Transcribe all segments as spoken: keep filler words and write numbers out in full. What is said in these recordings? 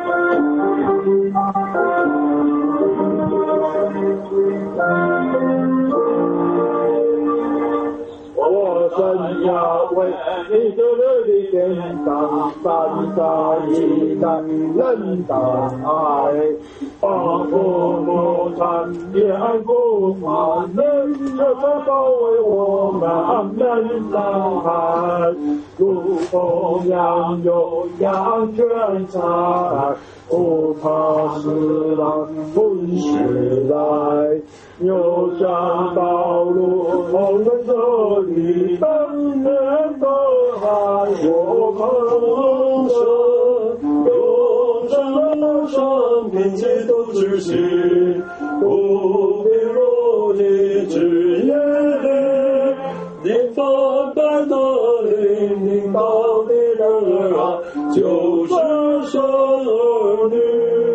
我真要为你的力量当三三一代人的爱，把父母产业不凡人，就保卫我们人的海，如同羊有羊圈在，不怕死浪风势来，有上道路我们这里等人的爱，我们生有真生命基督之心，不必如你之言里，你分班的灵领导的人啊，就是生儿女。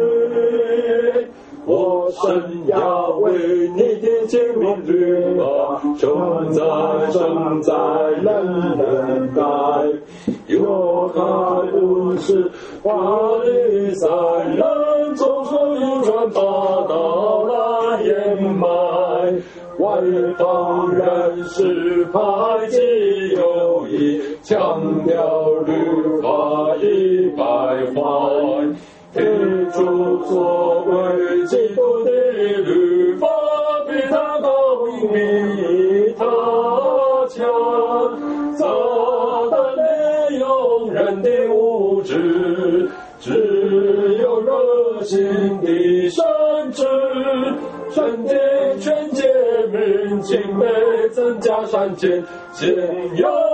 我神要为你的精明律法，生在生在人人代，有开不是法律赛人，总是一传大道来掩埋，外邦人是排挤友谊，强调律法一败坏，提出所谓基督的律法，比他高明比他强，撒旦利用人的无知，只有热心的神智，神的劝诫民警备增加善见，先有